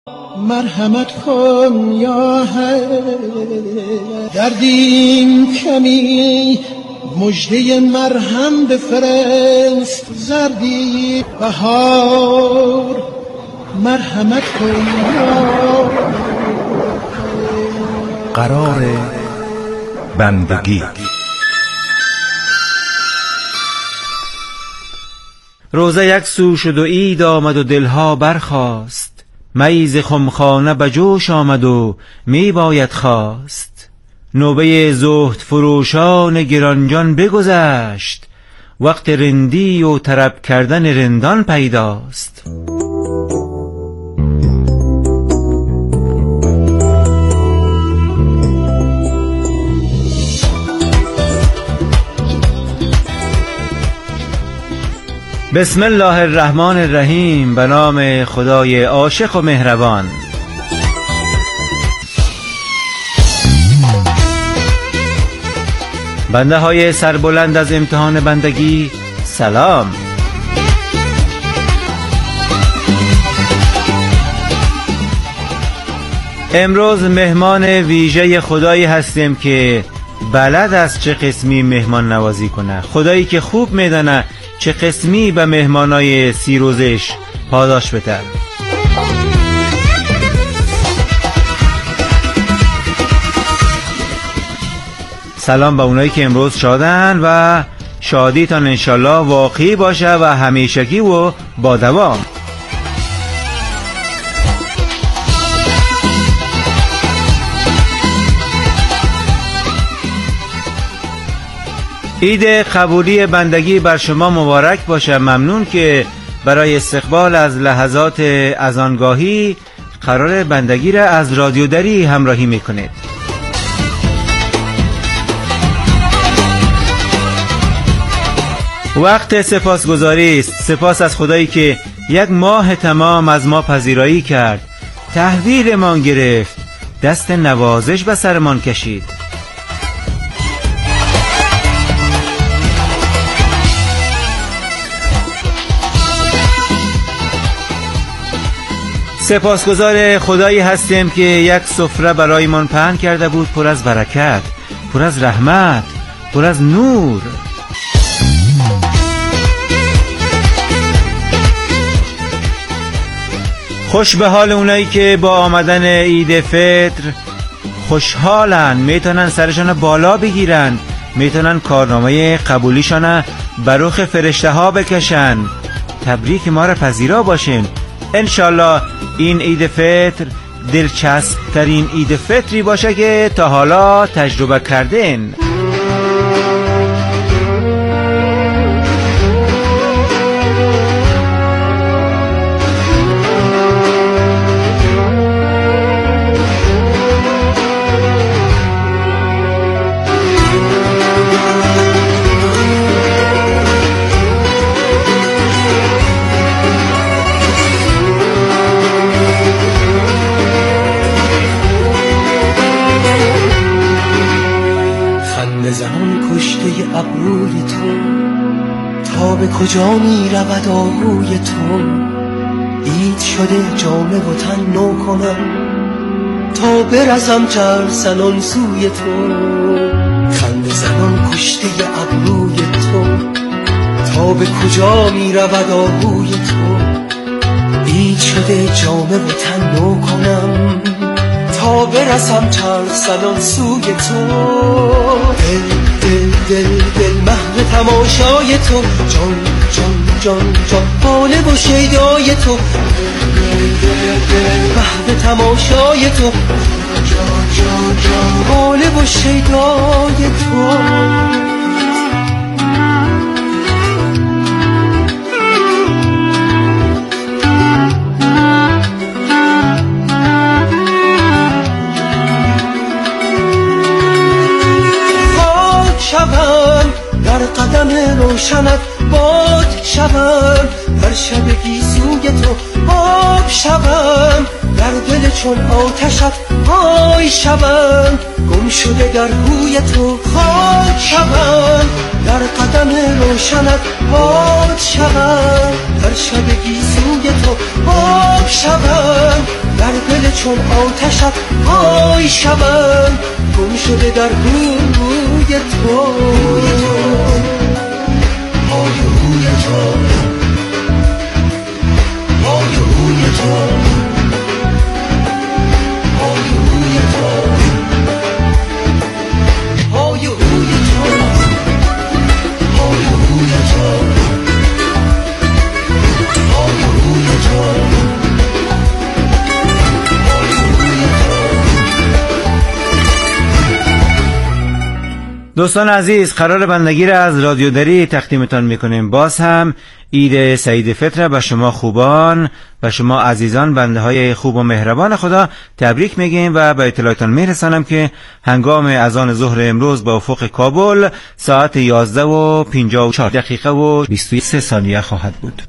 مرحمت کن یا دردیم کمی، مژده مرهم بفرست زردی بهار. مرحمت کن یا قرار بندگی. روزه یک سو شد و عید آمد و دلها برخاست، میز خمخانه به جوش آمد و می باید خواست. نوبه زهد فروشان گرانجان بگذشت، وقت رندی و طرب کردن رندان پیداست. بسم الله الرحمن الرحیم. به نام خدای عاشق و مهربان. بنده های سربلند از امتحان بندگی، سلام. امروز مهمان ویژه خدایی هستیم که بلد است چه قسمی مهمان نوازی کنه. خدایی که خوب میدانه چه قسمی به مهمانای سیروزش پاداش بده. سلام به اونایی که امروز شادن و شادیتان انشالله واقعی باشه و همیشگی و با دوام. عید قبولی بندگی بر شما مبارک باشه. ممنون که برای استقبال از لحظات اذانگاهی قرار بندگی را از رادیو دری همراهی میکنید. وقت سپاسگزاری است. سپاس از خدایی که یک ماه تمام از ما پذیرایی کرد، تحویلمان گرفت، دست نوازش به سرمان کشید. سپاسگزار خدایی هستیم که یک سفره برایمان پهن کرده بود، پر از برکت، پر از رحمت، پر از نور. خوش به حال اونایی که با آمدن عید فطر خوشحالن، میتونن سرشان بالا بگیرن، میتونن کارنامه قبولیشان بر رخ فرشته ها بکشن. تبریک ما را پذیرا باشین. انشالله این عید فطر دلچسب ترین عید فطری باشه که تا حالا تجربه کردین. ابروی تو تا به کجا می رود آهوی تو، عید شده جامه و تن نو کنم تا برسم چهل سنان سوی تو. خنده زنان کشته ابروی تو تا به کجا می رود آهوی تو، عید شده جامه و تن نو کنم تا برسم چهل سنان سوی تو. دل محو تماشای تو، جان جان جان جان حاله و شیدای تو. محو تماشای تو، جان جان جان حاله و شیدای تو. در قدم روشنت باد شوم، در شب گیسوی تو آب شوم، در دل چون آتشت های شوند، گم شده در روی تو خاک شوند، در قدم روشنت باد شوند، در شب گیسوی تو آب شوند، در دل چون آتشت های شوند، گم شده در روی تو های روی تو های روی تو دوستان عزیز، قرار بندگی را از رادیو دری تقدیمتان میکنیم. باز هم عید سعید فطر به شما خوبان و شما عزیزان بنده های خوب و مهربان خدا تبریک میگیم و به اطلاعتان میرسانم که هنگام اذان ظهر امروز با افق کابل ساعت 11:54 و 23 ثانیه خواهد بود.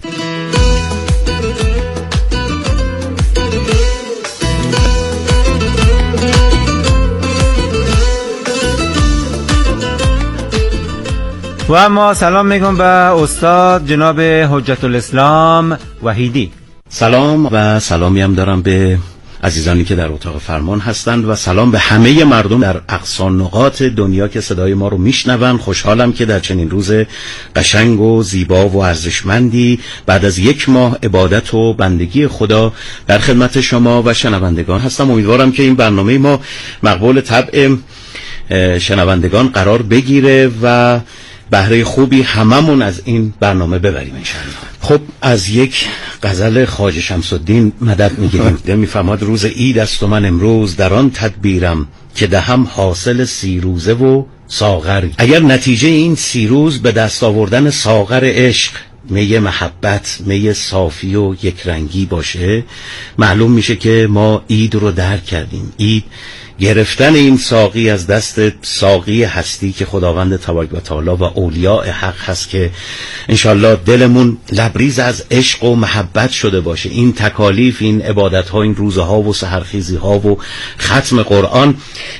و اما سلام میگم به استاد جناب حجت الاسلام وحیدی. سلام و سلامی هم دارم به عزیزانی که در اتاق فرمان هستند و سلام به همه مردم در اقصا نقاط دنیا که صدای ما رو میشنون. خوشحالم که در چنین روز قشنگ و زیبا و ارزشمندی بعد از 1 ماه عبادت و بندگی خدا در خدمت شما و شنوندگان هستم. امیدوارم که این برنامه ما مقبول طبع شنوندگان قرار بگیره و بهره خوبی هممون از این برنامه ببریم انشاءالله. خب از یک غزل خواجه شمس الدین مدد میگیریم. میفرماد روز عید است و من امروز در آن تدبیرم که دهم حاصل 30 روزه و ساغر. اگر نتیجه این 30 روز به دست آوردن ساغر عشق، می محبت، می صافی و یک رنگی باشه، معلوم میشه که ما عید رو درک کردیم. عید گرفتن این ساقی از دست ساقی هستی که خداوند تبارک و تعالی و اولیاء حق هست که انشالله دلمون لبریز از عشق و محبت شده باشه. این تکالیف، این عبادت ها، این روزه ها و سحرخیزی ها و ختم قرآن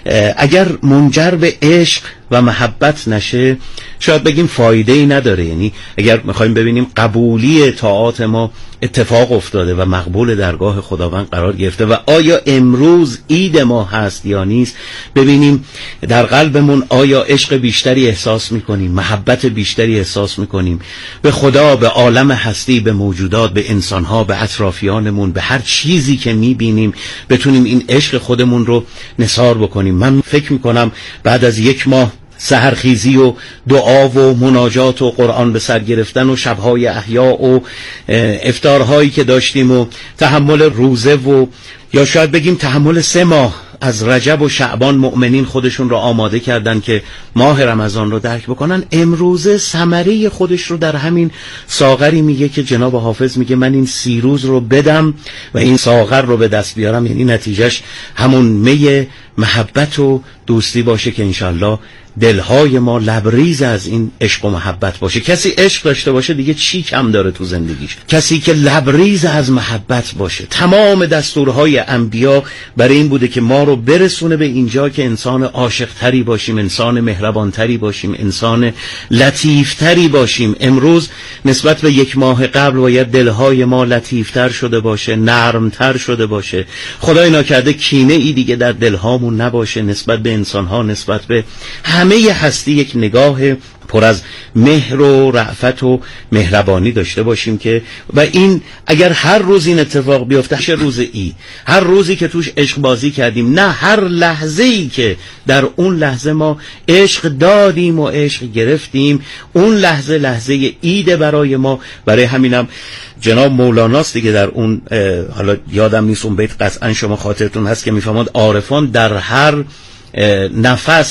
اگر منجر به عشق و محبت نشه شاید بگیم فایده ای نداره. یعنی اگر میخوایم ببینیم قبولی طاعات ما اتفاق افتاده و مقبول درگاه خداوند قرار گرفته و آیا امروز عید ما هست یا نیست، ببینیم در قلبمون آیا عشق بیشتری احساس میکنیم، محبت بیشتری احساس میکنیم به خدا، به عالم هستی، به موجودات، به انسانها، به اطرافیانمون، به هر چیزی که میبینیم بتونیم این عشق خودمون رو نثار بکنیم. من فکر میکنم بعد از 1 ماه سحرخیزی و دعا و مناجات و قرآن به سر گرفتن و شبهای احیا و افطارهایی که داشتیم و تحمل روزه و یا شاید بگیم تحمل 3 ماه از رجب و شعبان، مؤمنین خودشون رو آماده کردن که ماه رمضان رو درک بکنن. امروزه ثمره خودش رو در همین ساغری میگه که جناب حافظ میگه من این 30 روز رو بدم و این ساغر رو به دست بیارم. یعنی نتیجهش همون می محبت و دوستی باشه که انشالله دلهای ما لبریز از این عشق و محبت باشه. کسی عشق داشته باشه دیگه چی کم داره تو زندگیش؟ کسی که لبریز از محبت باشه. تمام دستورهای انبیا برای این بوده که ما رو برسونه به اینجا که انسان عاشق تری باشیم، انسان مهربان تری باشیم، انسان لطیف تری باشیم. امروز نسبت به 1 ماه قبل باید دلهای ما لطیف تر شده باشه، نرم تر شده باشه. خدای ناکرده کینه ای دیگه در دلهامون نباشه نسبت به انسانها، نسبت به همه هستی یک نگاه پر از مهر و رأفت و مهربانی داشته باشیم که و این اگر هر روز این اتفاق بیفته، هر روز عید، هر روزی که توش عشق بازی کردیم، نه هر لحظه‌ای که در اون لحظه ما عشق دادیم و عشق گرفتیم، اون لحظه لحظه عید برای ما. برای همینم جناب مولاناست دیگه در اون حالا یادم نیست اون بیت، قطعا شما خاطرتون هست که میفهمد عارفان در هر نفس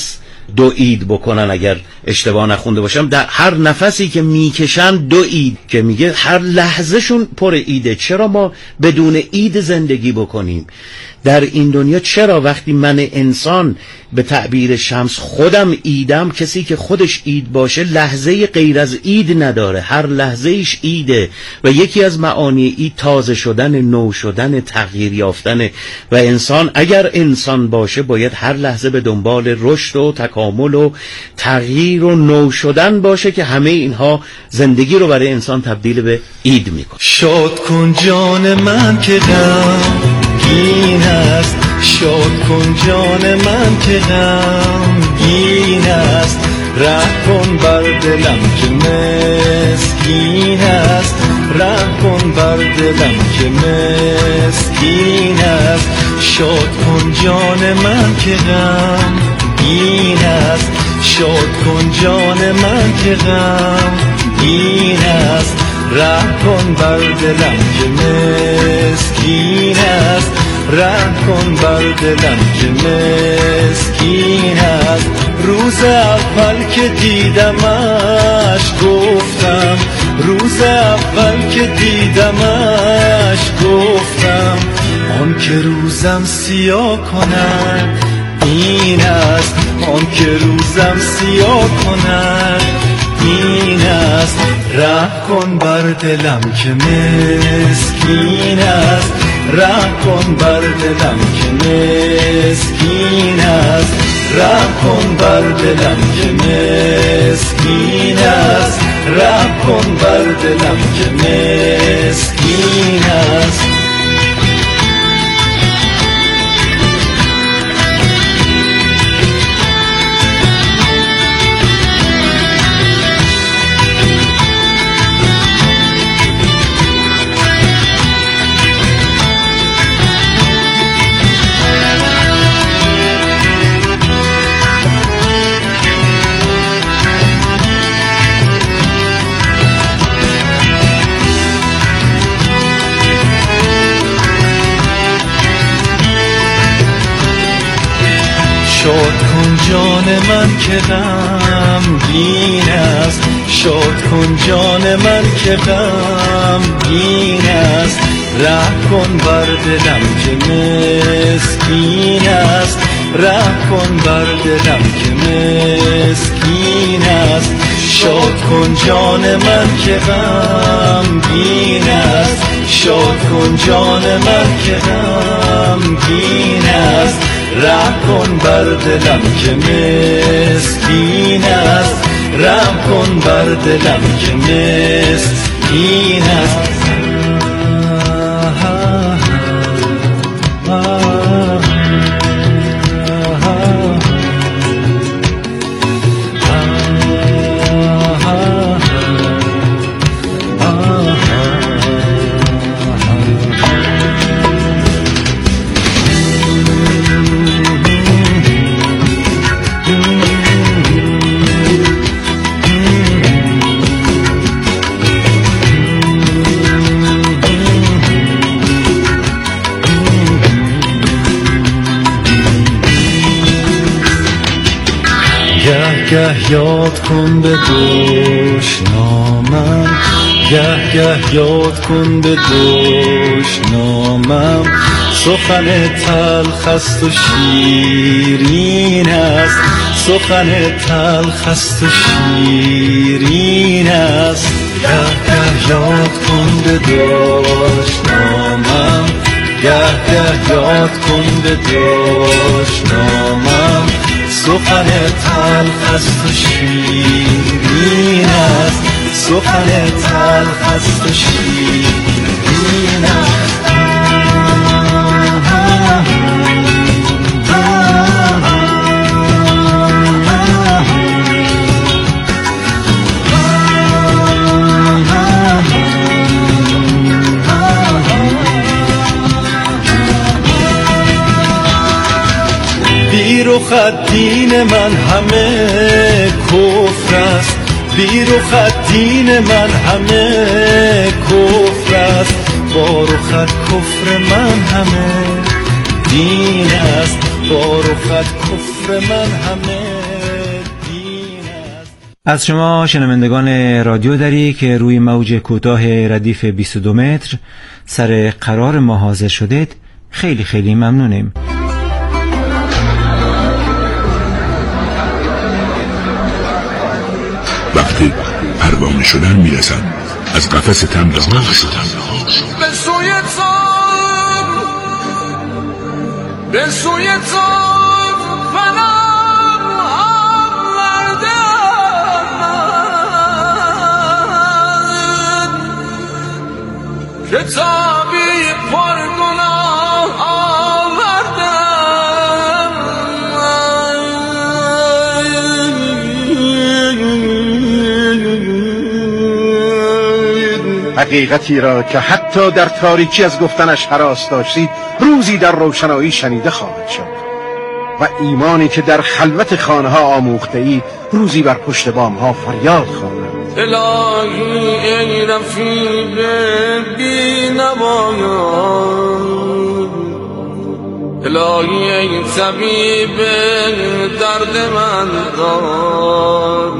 دو عید بکنن اگر اشتباه نخونده باشم. در هر نفسی که میکشن دو عید، که میگه هر لحظهشون پر عیده. چرا ما بدون عید زندگی بکنیم در این دنیا؟ چرا وقتی من انسان به تعبیر شمس خودم عیدم، کسی که خودش عید باشه لحظه غیر از عید نداره، هر لحظهش عیده. و یکی از معانی عید تازه شدن، نو شدن، تغییر یافتن. و انسان اگر انسان باشه باید هر لحظه به دنبال رشد و تکامل و تغییر و نو شدن باشه که همه اینها زندگی رو برای انسان تبدیل به عید میکنه. شاد کن جان من که غمگین است، شاد کن جان من که غمگین است، ره کن بر دلم که مسکین است، ره کن بر دلم که مسکین است. شاد کن جان من که غمگین است، شاد کن جان من که غمگین است، ره کن بر دلم که مسکین است، ره کن بر دلم که مسکین است. روز اول که دیدمش گفتم، روز اول که دیدمش گفتم، آن که روزم سیاه کند این است، آن که روزم سیاه کند این است. ره کن بر دلم که مسکین است، ره کن بر دلم که مسکین است، ره کن بر دلم که مسکین است، ره کن بر دلم که مسکین است. شاد کن جان من که غمگین است، شاد کن جان من که غمگین است، ره کن بر دلم که مسکین است، ره کن بر دلم که مسکین است. شاد کن جان من که غمگین است، شاد کن جان من که غمگین است، ره کن بر دلم که مسکین است، ره کن بر دلم که مسکین است. گه یاد کن به دشنامم، گه یاد کن به دشنامم، سخن تلخ است و شیرین است، سخن تلخ است و شیرین است. گه یاد کن به دشنامم، گه یاد کن به دشنامم، سخن تلخ است و شیرین است، سخن تلخ است و شیرین است. بی رخت دین من همه کفر است، بی رخت دین من همه کفر است، با رخت کفر من همه دین است، با رخت کفر من همه از شما شنوندگان رادیو دری که روی موج کوتاه ردیف 22 متر سر قرار ما حاضر شدید خیلی خیلی ممنونیم. وقتی پروانه شدن میرسن از قفس تمره ها به سوی تام به سوی تام فنم آوردم کتابی پرگناه آوردم حقیقتی را که حتی در تاریکی از گفتنش هراس داشتید روزی در روشنایی شنیده خواهد شد و ایمانی که در خلوت خانه ها آموخته اید روزی بر پشت بام ها فریاد خواهد. الهی ای رفیق بی نمایان، الهی ای طبیب درد من دار،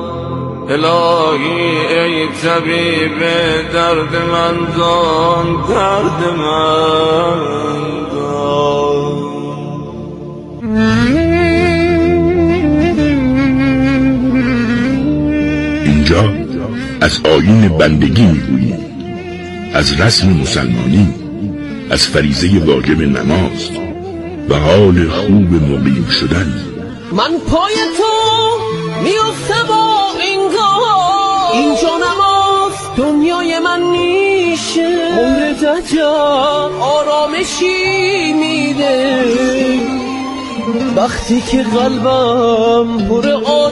الهی ای طبیب درد من دار، درد من دار. اینجا از آیین بندگی میگوییم، از رسم مسلمانی، از فریضه واجب نماز و حال خوب مقیم شدن. من پای تو میفته با اینجا نماز دنیای من نیشه، عمر دجال آرامشی میده وقتی که قلبم پر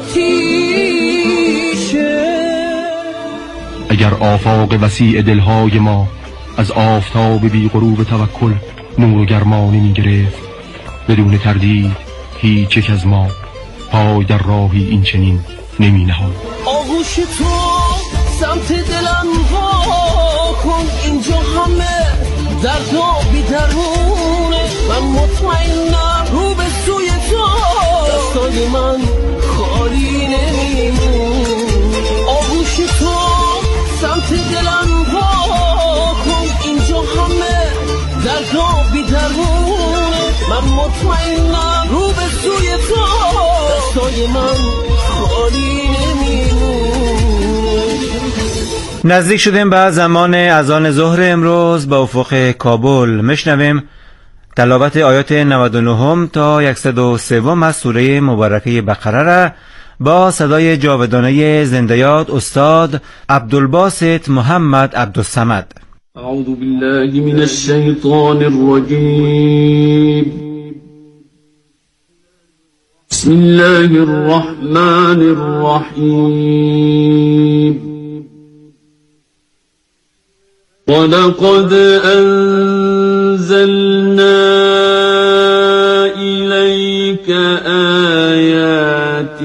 آتیشه. اگر آفاق وسیع دلهای ما از آفتاب بی غروب توکل نور و گرمانی می گرفت، بدون تردید هیچ یک از ما پای در راهی این چنین نمی نهاد. آغوش تو سمت دلم وا کن، اینجا همه درد و بی درونه، من مطمئنم رو به سوی تو دستای من خالی نمیمون. آغوش تو سمت دلم وا کن، اینجا همه درد و بی درونه، من مطمئنم رو به سوی تو دستای من خالی نمیمون. نزدیک شدیم به زمان اذان ظهر امروز. با افق کابل میشنویم تلاوت آیات 99 تا 103 از سوره مبارکه بقره را با صدای جاودانه زنده‌یاد استاد عبدالباسط محمد عبدالصمد. اعوذ بالله من الشیطان الرجیم. بسم الله الرحمن الرحیم. ولقد أنزلنا إليك آيات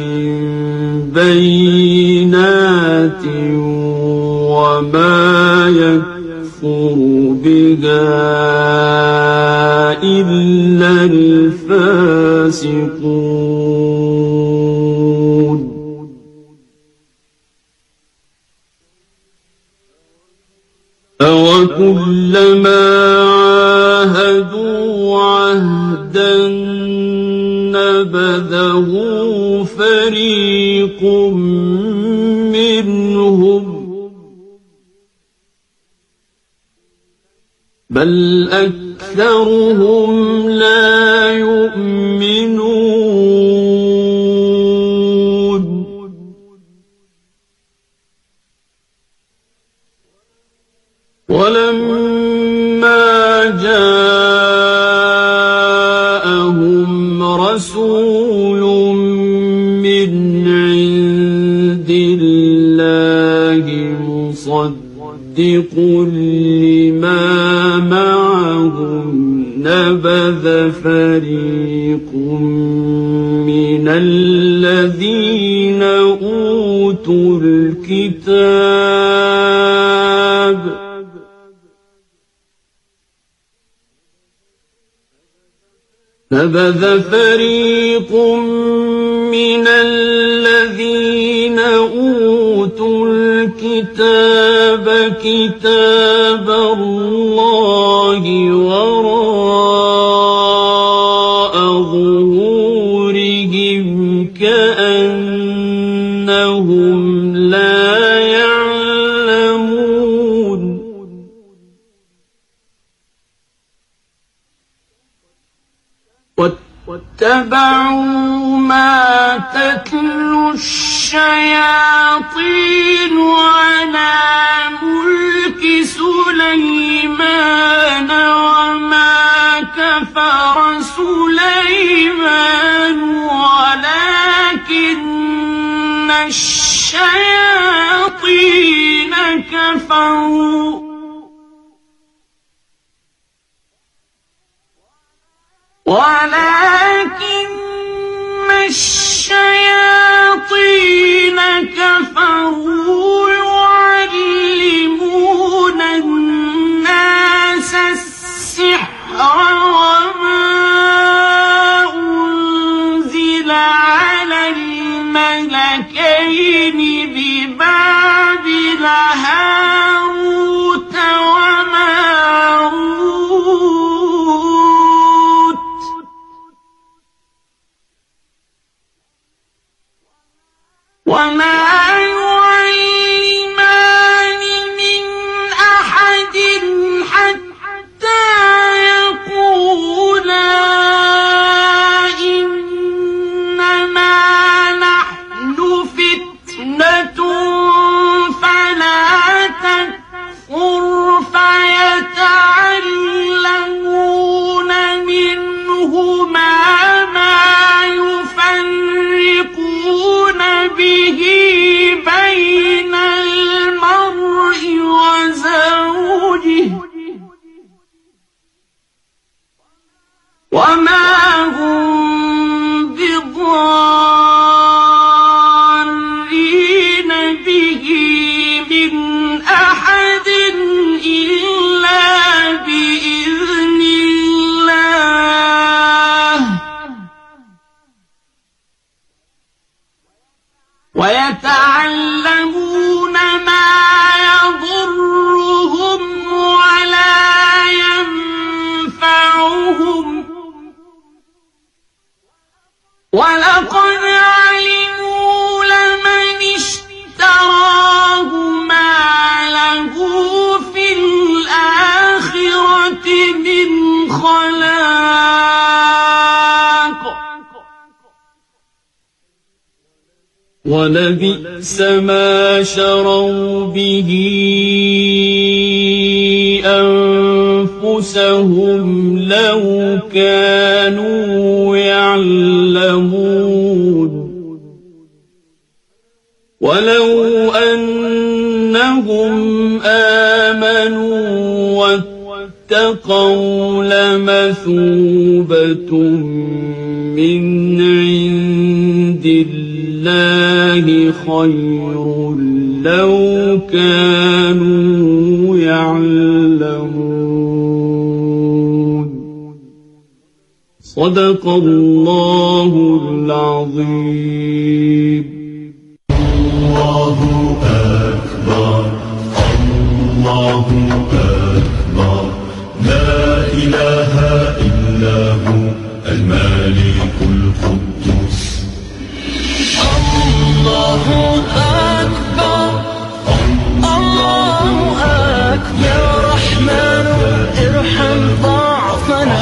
بينات وما يكفر بها إلا الفاسقون. أَوَكُلَّمَا عَاهَدُوا عَهْدًا نَبَذَهُ فَرِيقٌ مِّنْهُمْ بَلْ أَكْثَرُهُمْ لَا يُؤْمِنُونَ. ولما جاءهم رسول من عند الله مصدق لما معهم نبذ فريق من الذين أوتوا الكتاب نبذ فريق من الذين أوتوا الكتاب كتاب الله وراء ظهورهم كأنهم لا يعلمون واتبعوا ما تتلو الشياطين على ملك سليمان وما كفر سليمان ولكن الشياطين كفروا يعلمون الناس السحر وما أنزل على الملكين ببابل هاروت وماروت وما يعلمان من أحد حتى يقولا إنما نحن فتنة فلا تكفر فيتعلمون منهما ما يفرقون به بين المرء وزوجه وما هم بضارين به من أحد إلا بإذن الله ويتعلمون ما يضرهم ولا ينفعهم ولقد علموا لمن اشتراه ما له في الآخرة من خلاق ولبئس ما شروا به أنفسهم لو كانوا يعلمون ولو أنهم آمنوا واتقوا لمثوبة من عند الله خير لو كانوا يعلمون صدق الله العظيم. الله أكبر الله أكبر لا إله إلا هو الملك القدوس. الله أكبر الله أكبر يا رحمن ارحم ضعفنا.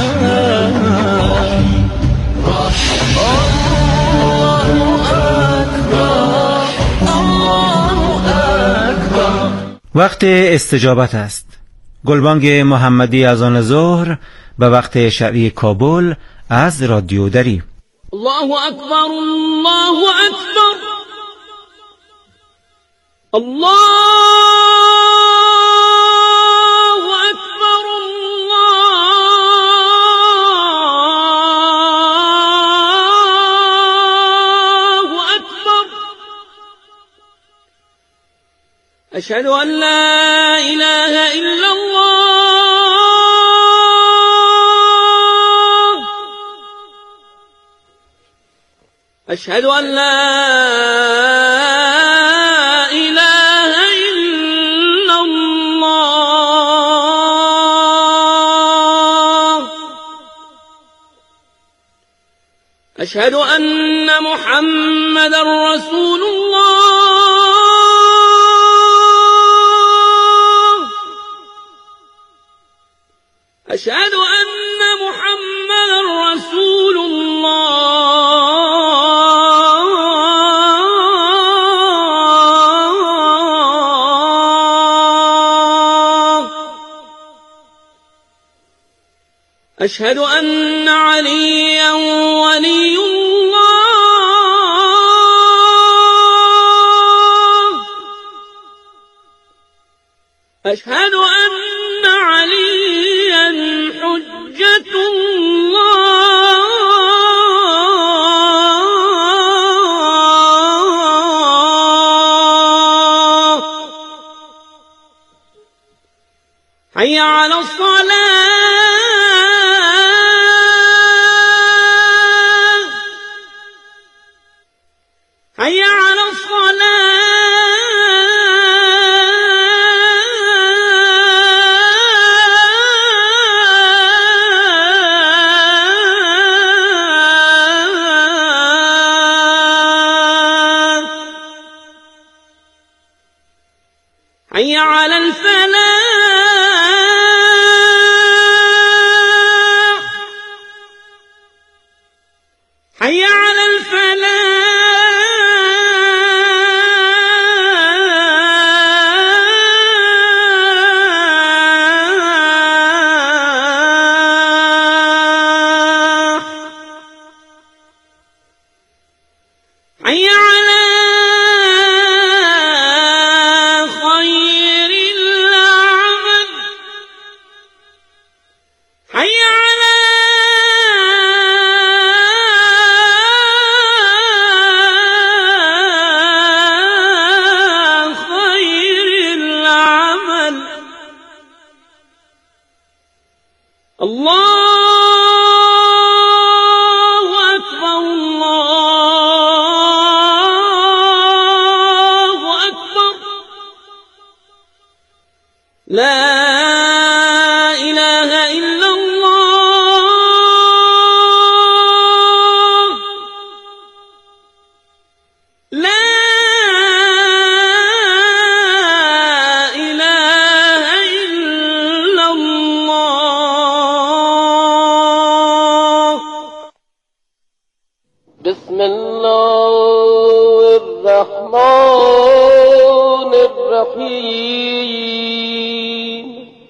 وقت استجابت است. گلبانگ محمدی از آن ظهر به وقت شرعی کابل از رادیو دری. الله أكبر الله أكبر الله أكبر الله أكبر أشهد أن لا إله إلا الله أشهد أن لا إله إلا الله. أشهد أن محمدا رسول الله. أشهد أن محمدا رسول الله. أشهد أن عليا ولي الله. أشهد أن عليا حجة الله. حي على الصلاة. حي على الصلاة. حي على الفلاح. حي على الفلاح. حي على خير العمل. حي على خير العمل. الله أكبر. الله أكبر. لا إله إلا الله. لا إله إلا الله. بسم الله الرحمن الرحيم.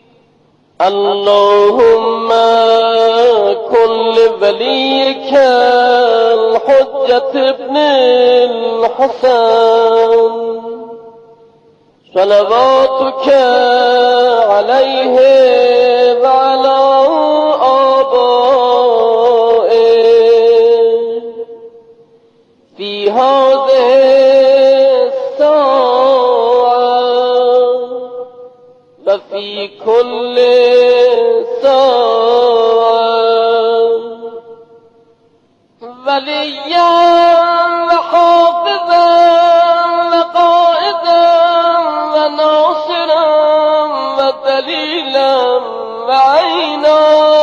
اللهم كن لوليك الحجة ابن الحسن صلواتك عليه وعلى آبائه في هذه الساعة وفي كل ساعة وليا وحافظا وقائدا وناصرا ودليلا وعينا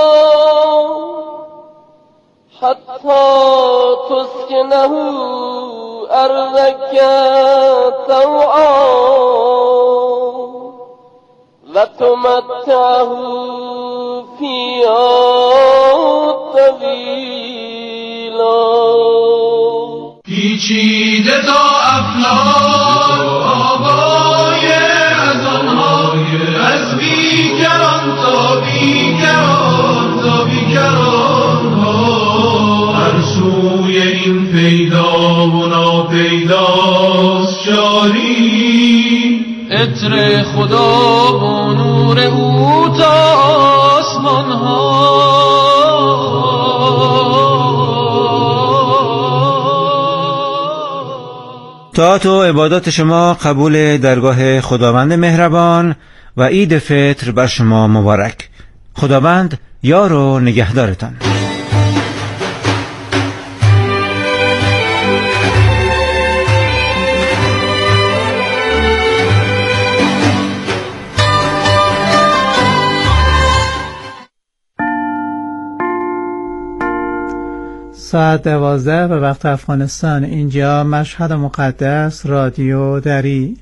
حتى تسكنه أرضك طوعا وتمتعه فيها طويلا. پیچیده تا افلاک آبای ازانهای از بیکران تا بیکران تا بیکران ها هر سوی این پیدا و ناپیداست جاری عطر خدا و نور او تا آسمان ها. طاعت و عبادات شما قبول درگاه خداوند مهربان و عید فطر بر شما مبارک. خداوند یار و نگهدارتان. ساعت 12 به وقت افغانستان. اینجا مشهد مقدس، رادیو دری.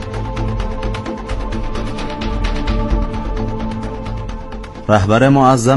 رهبر معظم